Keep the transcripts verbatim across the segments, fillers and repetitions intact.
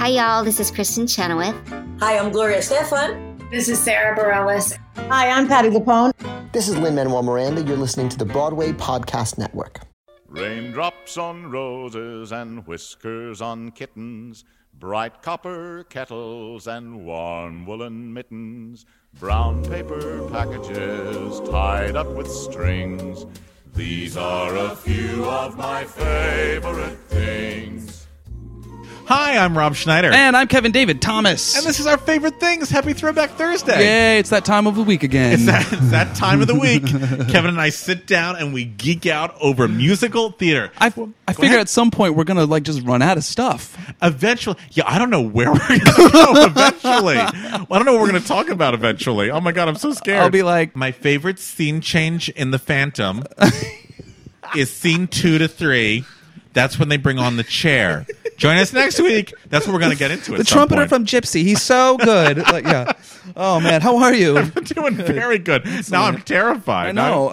Hi, y'all. This is Kristen Chenoweth. Hi, I'm Gloria Estefan. This is Sarah Bareilles. Hi, I'm Patti LuPone. This is Lin-Manuel Miranda. You're listening to the Broadway Podcast Network. Raindrops on roses and whiskers on kittens, bright copper kettles and warm woolen mittens, brown paper packages tied up with strings. These are a few of my favorite things. Hi, I'm Rob Schneider. And I'm Kevin David Thomas. And this is our favorite things. Happy Throwback Thursday. Yay, it's that time of the week again. It's that, it's that time of the week. Kevin and I sit down and we geek out over musical theater. I, I figure at some point we're going to like just run out of stuff. Eventually. Yeah, I don't know where we're going to go eventually. Well, I don't know what we're going to talk about eventually. Oh my God, I'm so scared. I'll be like... My favorite scene change in The Phantom is scene two to three. That's when they bring on the chair. Join us next week. That's what we're going to get into. The trumpeter point. From Gypsy. He's so good. Like, yeah. Oh man, how are you? I'm doing very good. Now I'm terrified. I know.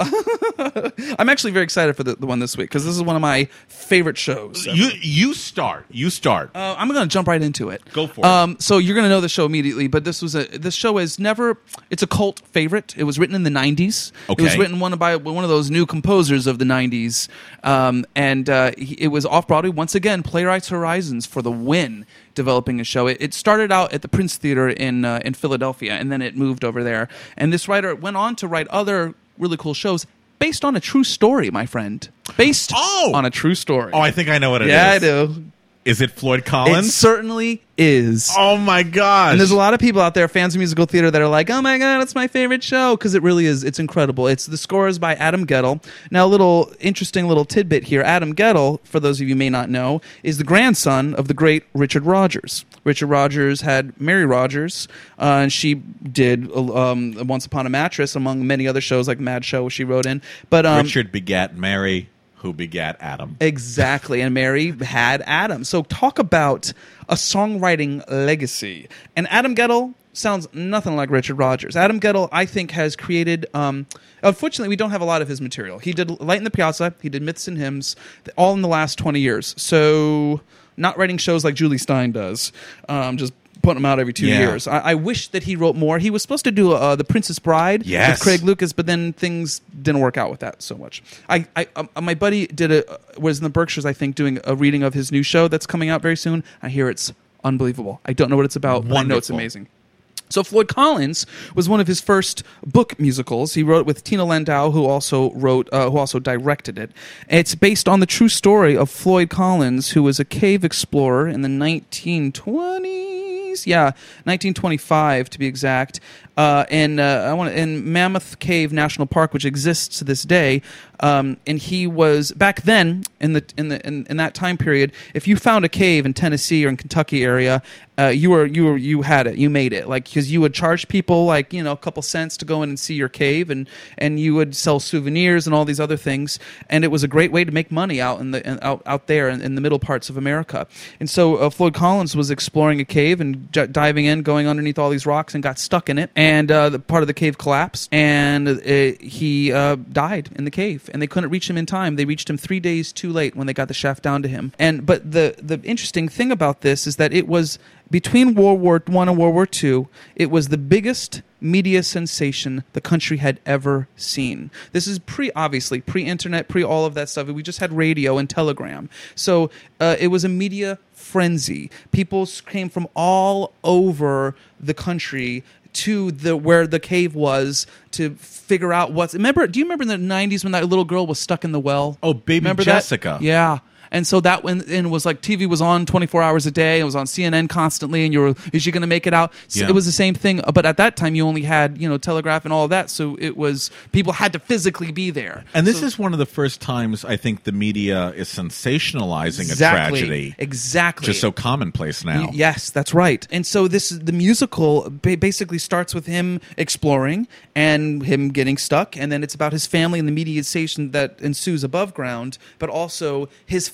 I'm actually very excited for the, the one this week because this is one of my favorite shows. You you start. You start. Uh, I'm going to jump right into it. Go for it. Um, so you're going to know the show immediately, but this was a this show is never. It's a cult favorite. It was written in the nineties. Okay. It was written one by one of those new composers of the nineties, um, and uh, he, it was off Broadway once again. Playwrights Horizons for the win. Developing a show. It, it started out at the Prince Theater in uh, in Philadelphia, and then it moved over there. And this writer went on to write other really cool shows based on a true story, my friend. Based oh! on a true story. Oh, I think I know what it yeah, is. Yeah, I do. Is it Floyd Collins? It certainly is. Oh my gosh. And there's a lot of people out there, fans of musical theater, that are like, oh my God, it's my favorite show, because it really is. It's incredible. It's the score is by Adam Guettel. Now, a little interesting little tidbit here. Adam Guettel, for those of you who may not know, is the grandson of the great Richard Rodgers. Richard Rodgers had Mary Rodgers, uh, and she did um, Once Upon a Mattress, among many other shows like Mad Show she wrote in. But um, Richard begat Mary, who begat Adam. Exactly, and Mary had Adam. So talk about a songwriting legacy. And Adam Guettel sounds nothing like Richard Rodgers. Adam Guettel, I think, has created... Um, unfortunately, we don't have a lot of his material. He did Light in the Piazza, he did Myths and Hymns, all in the last twenty years. So not writing shows like Julie Stein does, um, just putting them out every two yeah. years. I, I wish that he wrote more. He was supposed to do uh, The Princess Bride yes. with Craig Lucas, but then things didn't work out with that so much. I, I uh, my buddy did a was in the Berkshires, I think, doing a reading of his new show that's coming out very soon. I hear it's unbelievable. I don't know what it's about, Wonderful. but I know it's amazing. So Floyd Collins was one of his first book musicals. He wrote it with Tina Landau, who also wrote, uh, who also directed it. It's based on the true story of Floyd Collins, who was a cave explorer in the nineteen twenties. Yeah, nineteen twenty-five to be exact. Uh, in uh, I want in Mammoth Cave National Park, which exists to this day. Um, and he was back then in the in the in, in that time period. If you found a cave in Tennessee or in Kentucky area, uh, you were you were you had it, you made it. Like because you would charge people like you know a couple cents to go in and see your cave, and and you would sell souvenirs and all these other things. And it was a great way to make money out in the in, out out there in, in the middle parts of America. And so uh, Floyd Collins was exploring a cave and j- diving in, going underneath all these rocks, and got stuck in it. And uh, the part of the cave collapsed, and it, he uh, died in the cave. And they couldn't reach him in time. They reached him three days too late when they got the shaft down to him. And but the the interesting thing about this is that it was between World War One and World War Two. It was the biggest media sensation the country had ever seen. This is pre, obviously, pre-internet, pre all of that stuff. We just had radio and telegram. So uh, it was a media frenzy. People came from all over the country to the where the cave was to figure out what's. Remember? Do you remember in the nineties when that little girl was stuck in the well? Oh, baby remember Jessica. That? Yeah. And so that when and it was like T V was on twenty-four hours a day. It was on C N N constantly, and you were, is she going to make it out? So yeah. It was the same thing, but at that time you only had you know telegraph and all of that. So it was people had to physically be there. And this so, is one of the first times I think the media is sensationalizing exactly, a tragedy. Exactly, just so commonplace now. Y- yes, that's right. And so this is the musical. Ba- basically starts with him exploring and him getting stuck, and then it's about his family and the media sensation that ensues above ground, but also his family.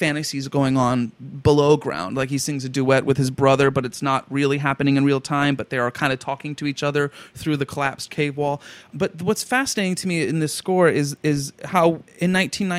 fantasies going on below ground. Like he sings a duet with his brother, but it's not really happening in real time, but they are kind of talking to each other through the collapsed cave wall. But what's fascinating to me in this score is is how in nineteen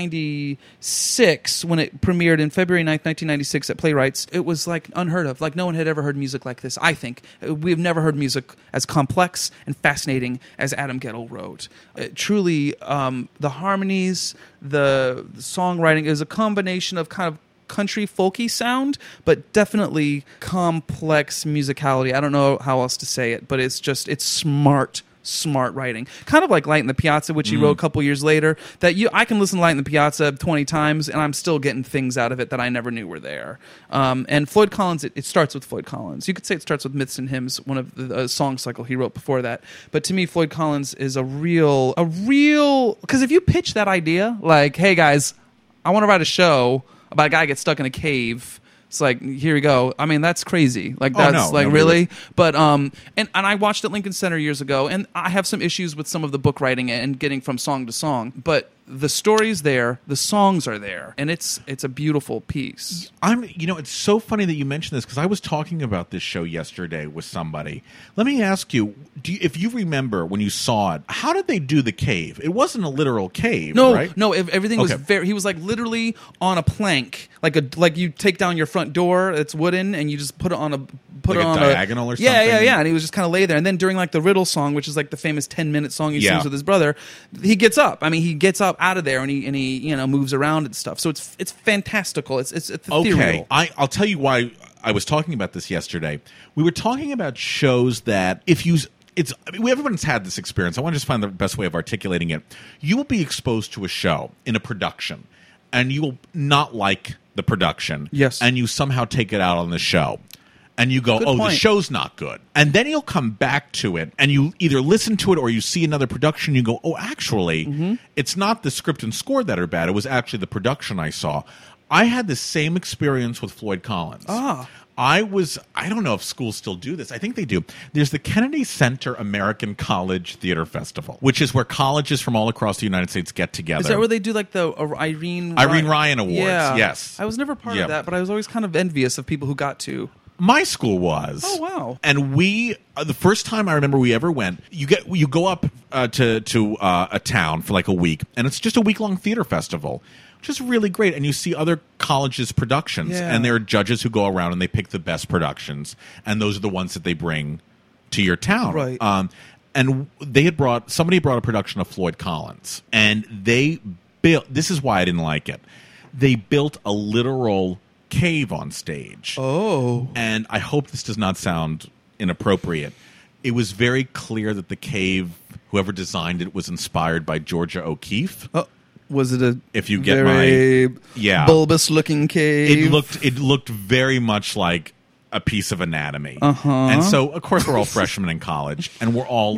ninety-six, when it premiered in February ninth, nineteen ninety-six at Playwrights, it was like unheard of. Like no one had ever heard music like this, I think. We've never heard music as complex and fascinating as Adam Guettel wrote. It truly, um, the harmonies, the, the songwriting is a combination of kind of country folky sound, but definitely complex musicality. I don't know how else to say it, but it's just, it's smart. Smart writing, kind of like Light in the Piazza, which he mm. wrote a couple years later. That you, I can listen to Light in the Piazza twenty times, and I'm still getting things out of it that I never knew were there. Um, and Floyd Collins, it, it starts with Floyd Collins. You could say it starts with Myths and Hymns, one of the uh, song cycle he wrote before that. But to me, Floyd Collins is a real, a real. Because if you pitch that idea, like, "Hey guys, I want to write a show about a guy gets stuck in a cave." It's like, here we go. I mean, that's crazy. Like, that's oh, no, like no, really. really. But um, and and I watched at Lincoln Center years ago, and I have some issues with some of the book writing and getting from song to song. But the story's there, the songs are there, and it's it's a beautiful piece. I'm, you know, it's so funny that you mentioned this because I was talking about this show yesterday with somebody. Let me ask you, do you, if you remember when you saw it, how did they do the cave? It wasn't a literal cave, no, right? No, everything was okay. very. He was like literally on a plank, like a like you take down your front door, it's wooden, and you just put it on a put like it on a diagonal a, or something. Yeah, yeah, yeah. And he was just kind of lay there, and then during like the Riddle song, which is like the famous ten minute song he yeah. sings with his brother, he gets up. I mean, he gets up out of there, and he and he you know moves around and stuff. So it's it's fantastical. It's it's, it's ethereal. Okay, I, I'll tell you why I was talking about this yesterday. We were talking about shows that if you. It's I mean, everyone's had this experience. I want to just find the best way of articulating it. You will be exposed to a show in a production, and you will not like the production. Yes. And you somehow take it out on the show. And you go, Good oh, point. the show's not good. And then you'll come back to it, and you either listen to it or you see another production, you go, oh, actually, mm-hmm. it's not the script and score that are bad. It was actually the production I saw. I had the same experience with Floyd Collins. Ah. I was, I don't know if schools still do this. I think they do. There's the Kennedy Center American College Theater Festival, which is where colleges from all across the United States get together. Is that where they do like the uh, Irene Irene Ryan Awards? Yeah. Yes. I was never part yeah. of that, but I was always kind of envious of people who got to. My school was. Oh wow! And we, uh, the first time I remember we ever went, you get you go up uh, to to uh, a town for like a week, and it's just a week long theater festival, which is really great. And you see other colleges' productions, Yeah. and there are judges who go around and they pick the best productions, and those are the ones that they bring to your town. Right. Um, and they had brought somebody brought a production of Floyd Collins, and they built. This is why I didn't like it. They built a literal cave on stage. Oh. And I hope this does not sound inappropriate. It was very clear that the cave, whoever designed it, was inspired by Georgia O'Keeffe. Oh, was it a If you get very my yeah. bulbous looking cave? It looked it looked very much like a piece of anatomy. Uh-huh. And so, of course, we're all freshmen in college, and we're all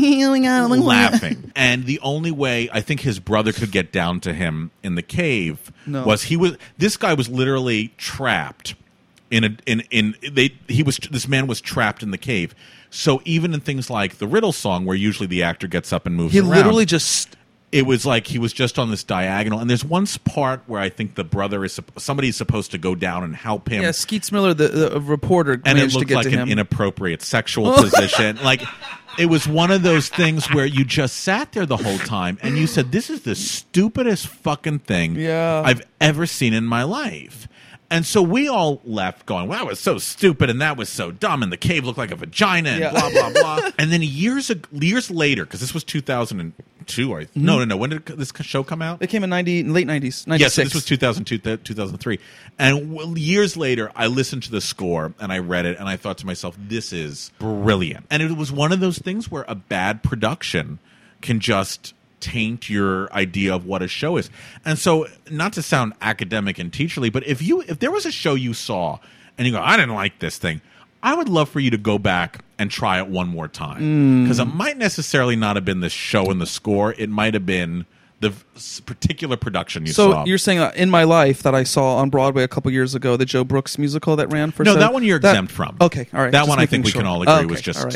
laughing. And the only way I think his brother could get down to him in the cave No. was he was this guy was literally trapped in a in in they he was this man was trapped in the cave. So even in things like the Riddle song, where usually the actor gets up and moves He around, literally just. it was like he was just on this diagonal. And there's one part where I think the brother is somebody's supposed to go down and help him. Yeah, Skeets Miller, the, the reporter, And it managed to looked get like to an him. inappropriate sexual position. Like, it was one of those things where you just sat there the whole time and you said, this is the stupidest fucking thing Yeah. I've ever seen in my life. And so we all left going, well, that was so stupid and that was so dumb and the cave looked like a vagina and Yeah. blah, blah, blah. And then years ag- years later, because this was two thousand two, or Mm-hmm. no, no, no. When did this show come out? It came in ninety late nineties, Yeah, ninety-six. so this was two thousand two, two thousand three. And w- years later, I listened to the score and I read it and I thought to myself, this is brilliant. And it was one of those things where a bad production can just taint your idea of what a show is. And so, not to sound academic and teacherly, but if you if there was a show you saw and you go, I didn't like this thing, I would love for you to go back and try it one more time. Because it might necessarily not have been the show and the score. It might have been the v- particular production you So saw. you're saying uh, In My Life that I saw on Broadway a couple years ago, the Joe Brooks musical that ran for No, seven- that one you're that- exempt from. Okay, all right. That just one I making think we sure. can all agree Okay, was just all right.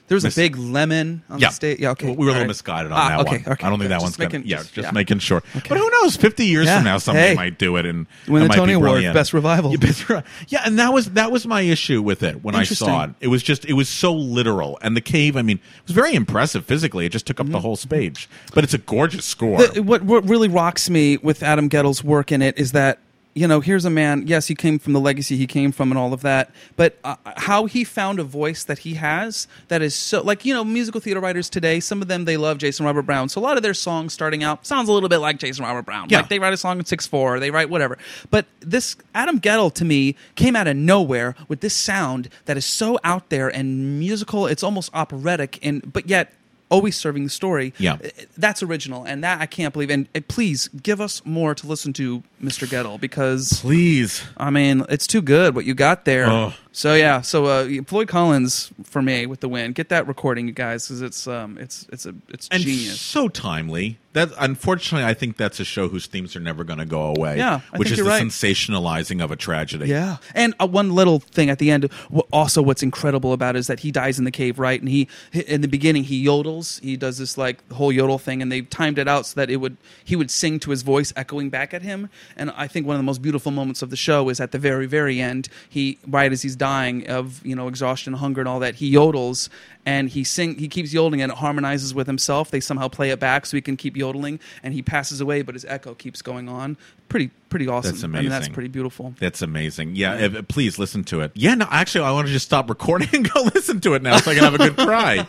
There's Miss- a big lemon on Yeah. the stage. Yeah, okay. We were a little All right. misguided on Ah, that okay, one. okay. I don't think that Just one's going to. making- Yeah, just- just yeah. making sure. Okay. But who knows? Fifty years Yeah. from now, somebody Hey. might do it and Win it the might Tony be Award, brilliant. Best Revival. Yeah, best re- yeah, and that was that was my issue with it when I Interesting. saw it. It was just it was so literal, and the cave. I mean, it was very impressive physically. It just took up Mm-hmm. the whole stage, but it's a gorgeous score. The- what what really rocks me with Adam Gettel's work in it is that, you know, here's a man, yes, he came from the legacy he came from and all of that, but uh, how he found a voice that he has that is so, like, you know, musical theater writers today, some of them, they love Jason Robert Brown. So a lot of their songs starting out sounds a little bit like Jason Robert Brown. Yeah. Like they write a song in six four, they write whatever. But this Adam Gettel, to me, came out of nowhere with this sound that is so out there and musical, it's almost operatic, and but yet always serving the story. Yeah. That's original, and that I can't believe. And uh, please give us more to listen to, Mister Gettel, because Please. I mean it's too good what you got there. Ugh. So yeah, so uh, Floyd Collins for me with the win. Get that recording, you guys, because it's um it's it's a it's And genius. so timely. That unfortunately, I think that's a show whose themes are never going to go away. Yeah, I which think is you're the right. sensationalizing of a tragedy. Yeah, and uh, one little thing at the end. wh- Also, what's incredible about it is that he dies in the cave, right? And he, in the beginning, he yodels. He does this like whole yodel thing, and they timed it out so that it would he would sing to his voice echoing back at him. And I think one of the most beautiful moments of the show is at the very, very end. He, right as he's dying of you know exhaustion, hunger, and all that, he yodels. And he sing, he keeps yodeling, and it harmonizes with himself. They somehow play it back so he can keep yodeling. And he passes away, but his echo keeps going on. Pretty, pretty awesome. That's I mean, that's amazing. pretty beautiful. That's amazing. Yeah, if- please listen to it. Yeah, no, actually, I want to just stop recording and go listen to it now so I can have a good cry.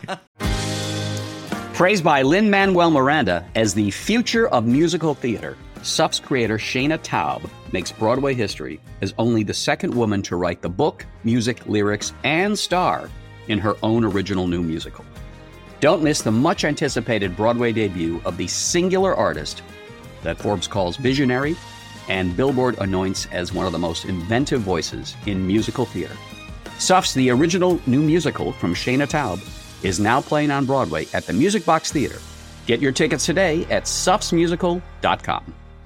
Praised by Lin-Manuel Miranda as the future of musical theater, S U F's creator Shayna Taub makes Broadway history as only the second woman to write the book, music, lyrics, and star in her own original new musical. Don't miss the much-anticipated Broadway debut of the singular artist that Forbes calls visionary and Billboard anoints as one of the most inventive voices in musical theater. S U F's The Original New Musical from Shayna Taub is now playing on Broadway at the Music Box Theater. Get your tickets today at sufs musical dot com.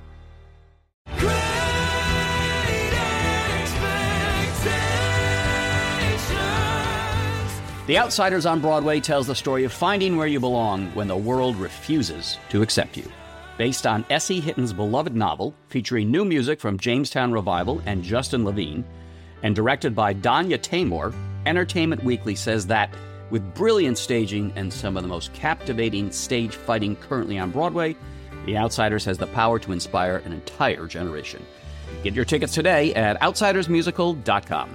The Outsiders on Broadway tells the story of finding where you belong when the world refuses to accept you. Based on Essie Hitton's beloved novel, featuring new music from Jamestown Revival and Justin Levine, and directed by Danya Tamor, Entertainment Weekly says that, with brilliant staging and some of the most captivating stage fighting currently on Broadway, The Outsiders has the power to inspire an entire generation. Get your tickets today at outsiders musical dot com.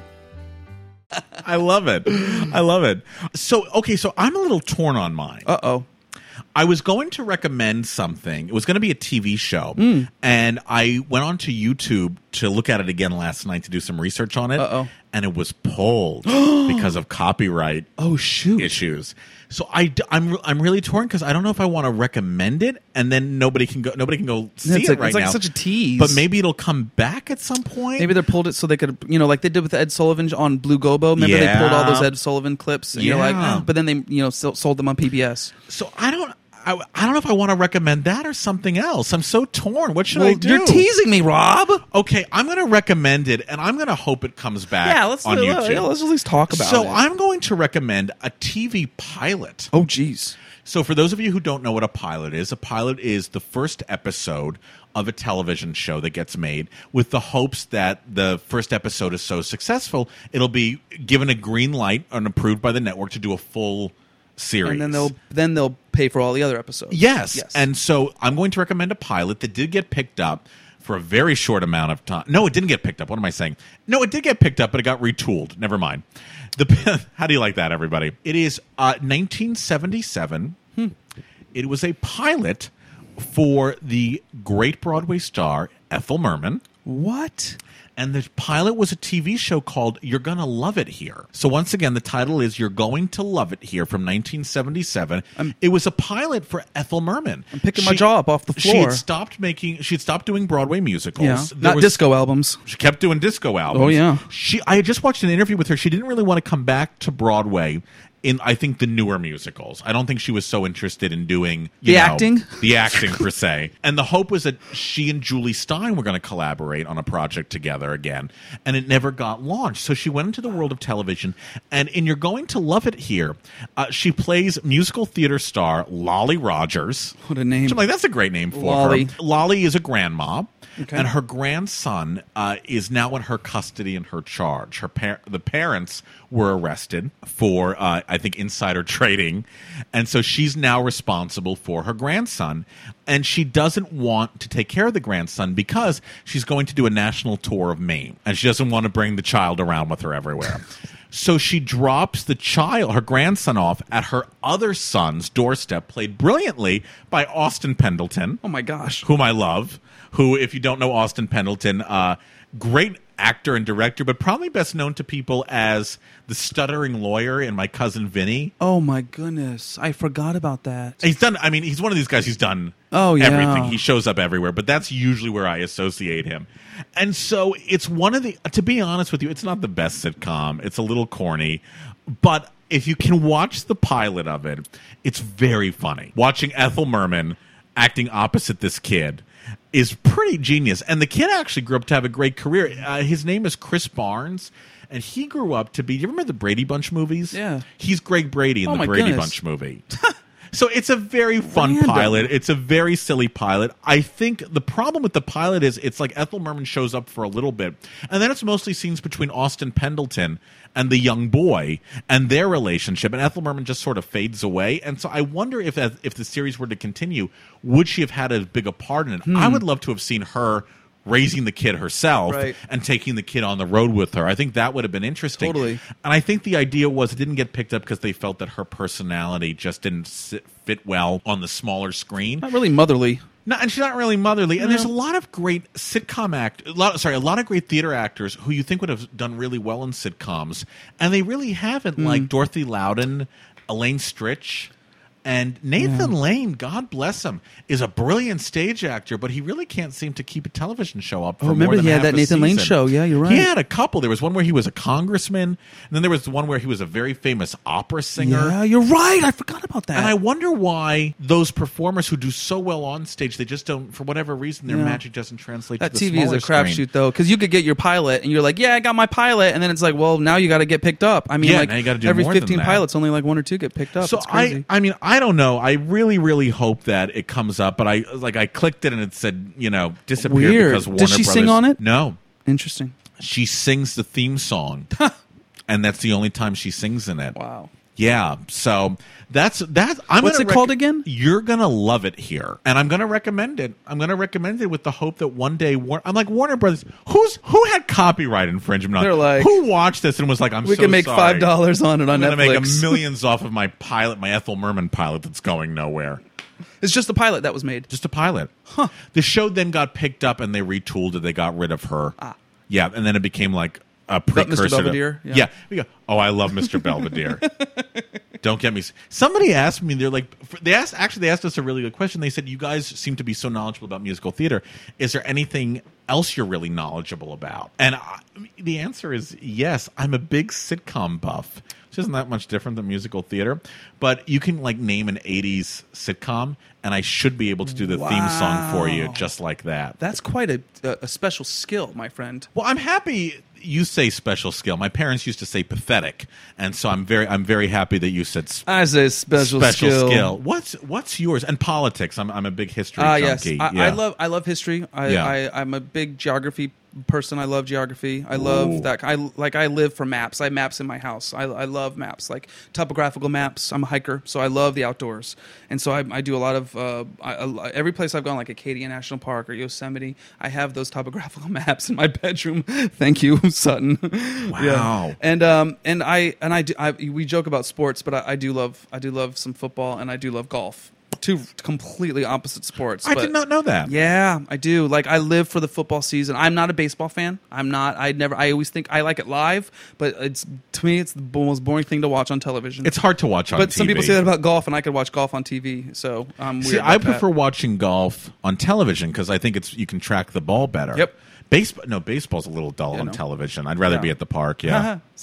I love it. I love it. So, okay, so I'm a little torn on mine. Uh oh. I was going to recommend something. It was going to be a T V show. Mm. And I went onto YouTube to look at it again last night to do some research on it. Uh-oh. And it was pulled because of copyright Oh shoot. issues. So I, am I'm, I'm really torn because I don't know if I want to recommend it and then nobody can go nobody can go see It's it like- right it's like now. such a tease. But maybe it'll come back at some point. Maybe they pulled it so they could, you know, like they did with Ed Sullivan on Blue Gobo. Remember they pulled all those Yeah. Ed Sullivan clips, and you're like, Yeah. oh, but then they, you know, still sold them on P B S. So I don't. I, I don't know if I want to recommend that or something else. I'm so torn. What should I Well, do? you're teasing me, Rob. Okay, I'm going to recommend it, and I'm going to hope it comes back Yeah, let's on do- YouTube. yeah, let's at least talk about so it. I'm going to recommend a T V pilot. Oh, jeez. So for those of you who don't know what a pilot is, a pilot is the first episode of a television show that gets made with the hopes that the first episode is so successful, it'll be given a green light and approved by the network to do a full series. And then they'll then they'll pay for all the other episodes. Yes. Yes. And so I'm going to recommend a pilot that did get picked up for a very short amount of time. No, it didn't get picked up. What am I saying? No, it did get picked up, but it got retooled. Never mind. The How do you like that, everybody? It is uh, nineteen seventy-seven. Hmm. It was a pilot for the great Broadway star Ethel Merman. What? And the pilot was a T V show called You're Gonna Love It Here. So once again, the title is You're Going to Love It Here from nineteen seventy-seven. I'm- it was a pilot for Ethel Merman. I'm picking my jaw up off the She floor. had stopped making. She had stopped doing Broadway musicals. Yeah. There Not was- disco albums. She kept doing disco albums. Oh, yeah. She. I had just watched an interview with her. She didn't really want to come back to Broadway in, I think, the newer musicals. I don't think she was so interested in doing The you know, acting? the acting per se. And the hope was that she and Julie Stein were going to collaborate on a project together again, and it never got launched. So she went into the world of television, and in You're Going to Love It Here, uh, she plays musical theater star Lolly Rogers. What a name. Which I'm like, that's a great name for Lolly. her. Lolly is a grandma. Okay. And her grandson uh, is now in her custody and her charge. Her par- the parents were arrested for, uh, I think, insider trading, and so she's now responsible for her grandson. And she doesn't want to take care of the grandson because she's going to do a national tour of Maine, and she doesn't want to bring the child around with her everywhere. So she drops the child, her grandson, off at her other son's doorstep, played brilliantly by Austin Pendleton. Oh my gosh. Whom I love. Who, if you don't know Austin Pendleton, uh, great actor and director, but probably best known to people as the stuttering lawyer in My Cousin Vinny. Oh my goodness. I forgot about that. He's done, I mean, he's one of these guys who's done Oh, yeah. everything. He shows up everywhere, but that's usually where I associate him. And so it's one of the, to be honest with you, it's not the best sitcom. It's a little corny, but if you can watch the pilot of it, it's very funny. Watching Ethel Merman acting opposite this kid is pretty genius. And the kid actually grew up to have a great career. Uh, his name is Chris Barnes, and he grew up to be, do you remember the Brady Bunch movies? Yeah. He's Greg Brady in Oh, the my Brady goodness. Bunch movie. So it's a very fun Random. pilot. It's a very silly pilot. I think the problem with the pilot is it's like Ethel Merman shows up for a little bit, and then it's mostly scenes between Austin Pendleton and the young boy and their relationship, and Ethel Merman just sort of fades away. And so I wonder if if the series were to continue, would she have had as big a part in it? Hmm. I would love to have seen her raising the kid herself Right. and taking the kid on the road with her. I think that would have been interesting. Totally. And I think the idea was it didn't get picked up because they felt that her personality just didn't sit, fit well on the smaller screen. Not really motherly. No, and she's not really motherly. And there's a lot of great sitcom act, a lot, sorry, a lot of great theater actors who you think would have done really well in sitcoms, and they really haven't. Hmm. Like Dorothy Loudon, Elaine Stritch. And Nathan Lane, God bless him, is a brilliant stage actor, but he really can't seem to keep a television show up for Oh, remember more than he had half that a Nathan Lane season. show. Yeah, you're right. He had a couple. There was one where he was a congressman, and then there was the one where he was a very famous opera singer. Yeah, you're right. I forgot about that. And I wonder why those performers who do so well on stage, they just don't, for whatever reason, their Yeah. magic doesn't translate that to the T V is a smaller crapshoot, screen. though, because you could get your pilot, and you're like, "Yeah, I got my pilot," and then it's like, "Well, now you got to get picked up." I mean, Yeah, like now you gotta do every more than fifteen that. pilots, only like one or two get picked up. So It's crazy. I, I mean, I don't know. I really, really hope that it comes up, but I like I clicked it and it said, you know, disappeared Weird. because Warner Does she Brothers. sing on it? No, Interesting. she sings the theme song, and that's the only time she sings in it. Wow. Yeah, so that's that. I'm What's gonna it called again? You're gonna love it here, and I'm gonna recommend it. I'm gonna recommend it with the hope that one day, War- I'm like Warner Brothers. Who's who had copyright infringement? on They're it? like, who watched this and was like, I'm We so can make sorry. five dollars on it on I'm gonna make Netflix. a millions off of my pilot, my Ethel Merman pilot that's going nowhere. It's just the pilot that was made. Just a pilot. Huh. The show then got picked up and they retooled it. They got rid of her. Ah. Yeah, and then it became like a Mister precursor to Belvedere? Yeah. Yeah. We go, oh, I love Mister Belvedere. Don't get me. s- Somebody asked me. They're like, they asked. Actually, they asked us a really good question. They said, "You guys seem to be so knowledgeable about musical theater. Is there anything else you're really knowledgeable about?" And I, the answer is yes. I'm a big sitcom buff, which isn't that much different than musical theater. But you can like name an eighties sitcom, and I should be able to do the theme song for you Wow. just like that. That's quite a, a, a special skill, my friend. Well, I'm happy you say special skill. My parents used to say pathetic, and so I'm very I'm very happy that you said sp- I say special, special skill. skill. What's what's yours? And politics. I'm I'm a big history Ah, yes. junkie. I, yeah. I love I love history. I, Yeah. I I'm a big geography person. I love geography. I love Ooh. that. I like. I live for maps. I have maps in my house. I, I love maps, like topographical maps. I'm a hiker, so I love the outdoors, and so I, I do a lot of. Uh, I, I, every place I've gone, like Acadia National Park or Yosemite, I have those topographical maps in my bedroom. Thank you, Sutton. Wow. Yeah. And um and I and I, do, I we joke about sports, but I, I do love I do love some football, and I do love golf. Two completely opposite sports. I but did not know that. yeah, I do. Like, I live for the football season. I'm not a baseball fan. I'm not. I never. I always think I like it live, but it's to me, it's the most boring thing to watch on television. It's hard to watch on but T V. some people say that about golf, and I could watch golf on T V. So I'm weird. See, I about that. prefer watching golf on television because I think it's you can track the ball better. Yep. Baseball, no, baseball's a little dull Yeah, on no. television. I'd rather Yeah. be at the park. Yeah. So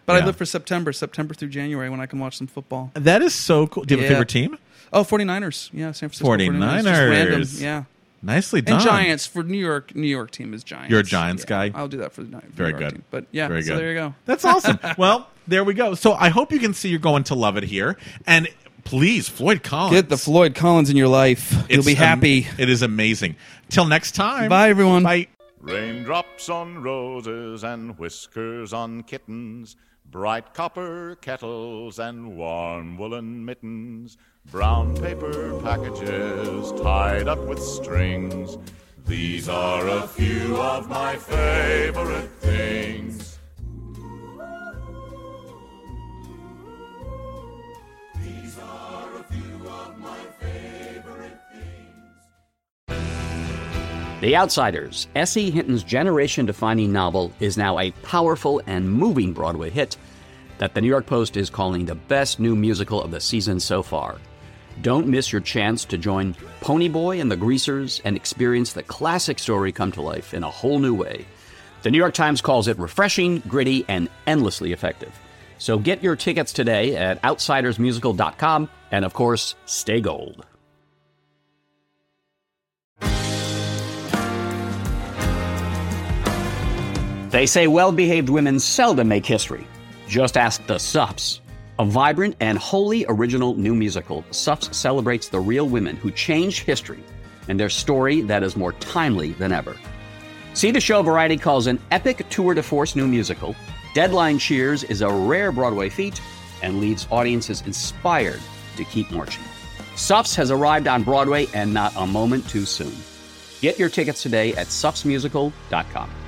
But Yeah. I live for September, September through January when I can watch some football. That is so cool. Do you have Yeah. a favorite team? Oh, 49ers. Yeah, San Francisco 49ers. 49ers. Just random. Yeah. Nicely done. And Giants for New York. New York team is Giants. You're a Giants Yeah, guy? I'll do that for the Ni- for Very New York good. team. But yeah, Very so good. there you go. That's awesome. Well, there we go. So I hope you can see you're going to love it here. And please, Floyd Collins. Get the Floyd Collins in your life. You'll It's be happy. am- it is amazing. Till next time. Bye, everyone. Bye. Raindrops on roses and whiskers on kittens, bright copper kettles and warm woolen mittens, brown paper packages tied up with strings. These are a few of my favorite things. These are a few of my favorite things. The Outsiders, S E. Hinton's generation-defining novel, is now a powerful and moving Broadway hit that the New York Post is calling the best new musical of the season so far. Don't miss your chance to join Ponyboy and the Greasers and experience the classic story come to life in a whole new way. The New York Times calls it refreshing, gritty, and endlessly effective. So get your tickets today at outsiders musical dot com, and of course, stay gold. They say well-behaved women seldom make history. Just ask the Sups. A vibrant and wholly original new musical, Sups celebrates the real women who changed history and their story that is more timely than ever. See the show Variety calls an epic tour de force new musical. Deadline cheers is a rare Broadway feat and leaves audiences inspired to keep marching. Sups has arrived on Broadway and not a moment too soon. Get your tickets today at sups musical dot com.